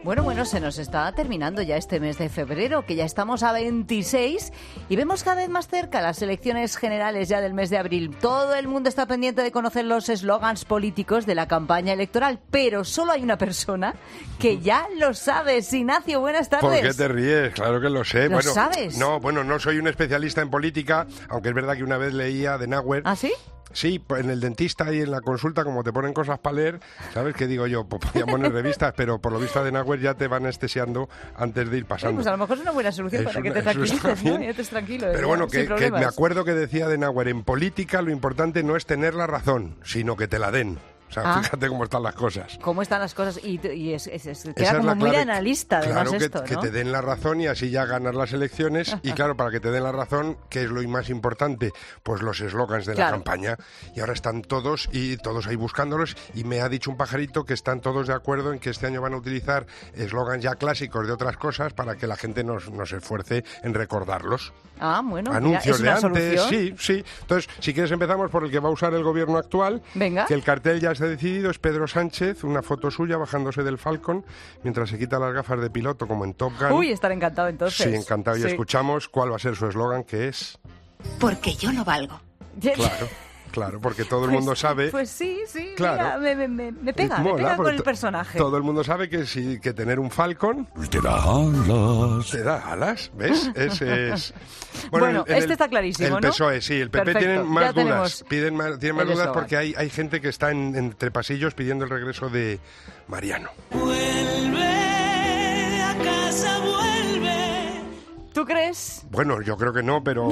Bueno, se nos está terminando ya este mes de febrero, que ya estamos a 26 y vemos cada vez más cerca las elecciones generales ya del mes de abril. Todo el mundo está pendiente de conocer los eslogans políticos de la campaña electoral, pero solo hay una persona que ya lo sabe. Ignacio, buenas tardes. ¿Por qué te ríes? Claro que lo sé. ¿Lo sabes? No soy un especialista en política, aunque es verdad que una vez leía a Adenauer. ¿Ah, sí? Sí, en el dentista y en la consulta, como te ponen cosas para leer, ¿sabes qué digo yo? Pues podían poner revistas, pero por lo visto Adenauer ya te van anestesiando antes de ir pasando. Pues a lo mejor es una buena solución para que te tranquilices, ¿no? Ya estés tranquilo. Pero bueno, que me acuerdo que decía Adenauer, en política lo importante no es tener la razón, sino que te la den. O sea, fíjate cómo están las cosas. Cómo están las cosas y queda como muy analista, además, claro, esto, ¿no? que te den la razón y así ya ganas las elecciones. Y claro, para que te den la razón, ¿qué es lo más importante? Pues los eslogans de la campaña. Y ahora están todos ahí buscándolos. Y me ha dicho un pajarito que están todos de acuerdo en que este año van a utilizar eslogans ya clásicos de otras cosas para que la gente nos esfuerce en recordarlos. Ah, bueno, anuncios mira, de antes, solución. sí. Entonces, si quieres empezamos por el que va a usar el gobierno actual. Venga. Que el cartel ya está decidido, es Pedro Sánchez, una foto suya bajándose del Falcon mientras se quita las gafas de piloto como en Top Gun. Uy, estará encantado entonces. Sí, encantado. Y escuchamos cuál va a ser su eslogan, que es... Porque yo no valgo. Claro, porque todo el mundo sabe... Pues sí, claro. Mira, me pega con el personaje. Todo el mundo sabe que tener un Falcon... Te da alas. Te da alas, ¿ves? Ese es... Bueno, este está clarísimo, el ¿no? PSOE, sí, el PP Perfecto. tiene más Ya dudas. Tienen más dudas eslogan. porque hay gente que está entre pasillos pidiendo el regreso de Mariano. Vuelve a casa, vuelve. ¿Tú crees? Bueno, yo creo que no, pero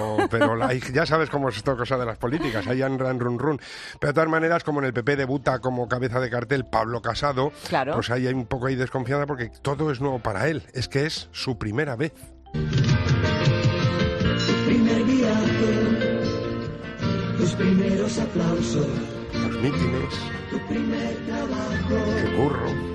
ya sabes cómo es esta cosa de las políticas, ahí andan run. Pero de todas maneras, como en el PP debuta como cabeza de cartel Pablo Casado, claro, pues ahí hay un poco ahí desconfianza porque todo es nuevo para él, es que es su primera vez. Tu primer viaje, tus primeros aplausos, los mítines, tu primer trabajo. Qué curro.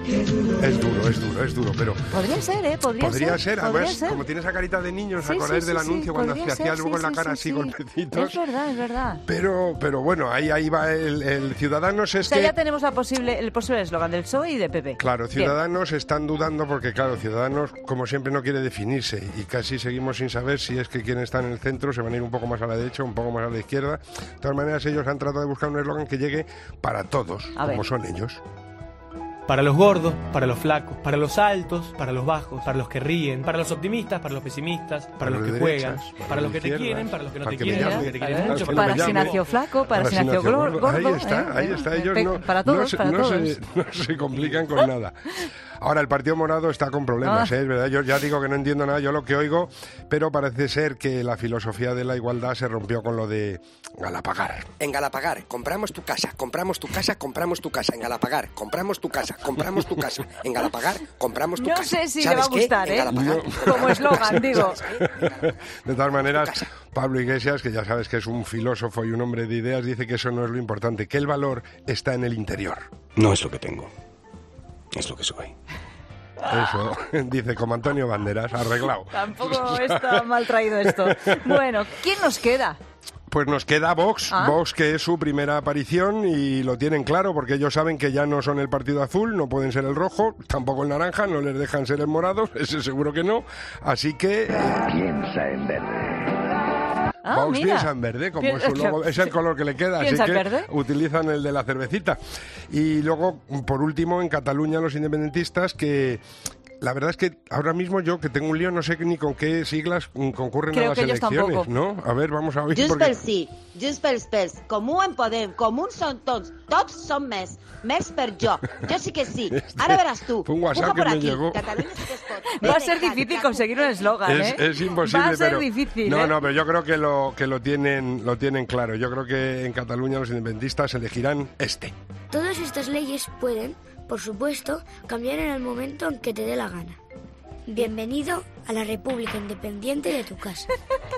Es duro, pero... Podría ser, Podría ser, además, ser. Como tiene esa carita de niño, ¿os acordáis del anuncio cuando se hacía luego en la cara así golpecitos? Es verdad. Pero bueno, ahí va el Ciudadanos es que... ya tenemos el posible eslogan del PSOE y de PP. Claro, Ciudadanos están dudando porque, claro, Ciudadanos, como siempre, no quiere definirse y casi seguimos sin saber si es que quienes están en el centro se van a ir un poco más a la derecha o un poco más a la izquierda. De todas maneras, ellos han tratado de buscar un eslogan que llegue para todos, como son ellos. Para los gordos, para los flacos, para los altos, para los bajos, para los que ríen, para los optimistas, para los pesimistas, para los que juegan, para los que te quieren, para los que no te quieren, para los que te quieren mucho, para si nació flaco, para si nació gordo. Ahí está, ellos no se complican con nada. Ahora, el Partido Morado está con problemas, es verdad. Yo ya digo que no entiendo nada, yo lo que oigo, pero parece ser que la filosofía de la igualdad se rompió con lo de Galapagar. En Galapagar, compramos tu casa, compramos tu casa, compramos tu casa. En Galapagar, compramos tu casa, compramos tu casa. En Galapagar, compramos tu casa. No sé si le va a gustar, como eslogan, digo. De todas maneras, Pablo Iglesias, que ya sabes que es un filósofo y un hombre de ideas, dice que eso no es lo importante, que el valor está en el interior. No es lo que tengo, es lo que soy. Eso, dice como Antonio Banderas, arreglado. Tampoco está mal traído esto. Bueno, ¿quién nos queda? Pues nos queda Vox, Vox que es su primera aparición y lo tienen claro porque ellos saben que ya no son el partido azul, no pueden ser el rojo, tampoco el naranja, no les dejan ser el morado, ese seguro que no, así que... Piensa en verde. Vox piensa en verde, como su logo, es el color que le queda, así que utilizan el de la cervecita. Y luego, por último, en Cataluña los independentistas que... La verdad es que ahora mismo yo, que tengo un lío, no sé ni con qué siglas concurren a las elecciones, ¿no? A ver, vamos a oír. Junts pel Sí, Junts pels Pels, Comú en Podem, Comuns són tots són més per jo sí que sí, ara veràs tu. Un WhatsApp que me llegó. Va a ser difícil conseguir un eslogan, Es imposible, va a ser pero... difícil, No, pero yo creo que lo tienen claro. Yo creo que en Cataluña los independentistas elegirán este. Todas estas leyes pueden, por supuesto, cambiar en el momento en que te dé la gana. Bienvenido a la República Independiente de tu casa.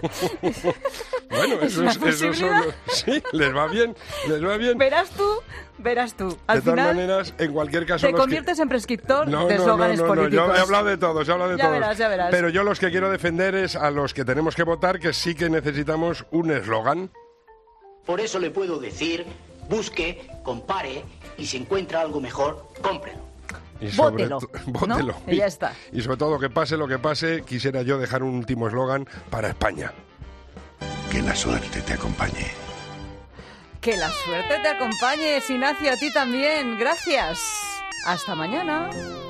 Bueno, eso solo... Sí, les va bien. Verás tú. Al de todas maneras, en cualquier caso... Te conviertes en prescriptor de eslóganes políticos. Yo he hablado de todos, Ya verás. Pero yo los que quiero defender es a los que tenemos que votar, que sí que necesitamos un eslogan. Por eso le puedo decir, busque, compare y si encuentra algo mejor, cómprelo. Bótelo. Bótelo. ¿No? Y ya está. Y sobre todo, que pase lo que pase, quisiera yo dejar un último eslogan para España. Que la suerte te acompañe. Que la suerte te acompañe, Ignacio, a ti también. Gracias. Hasta mañana.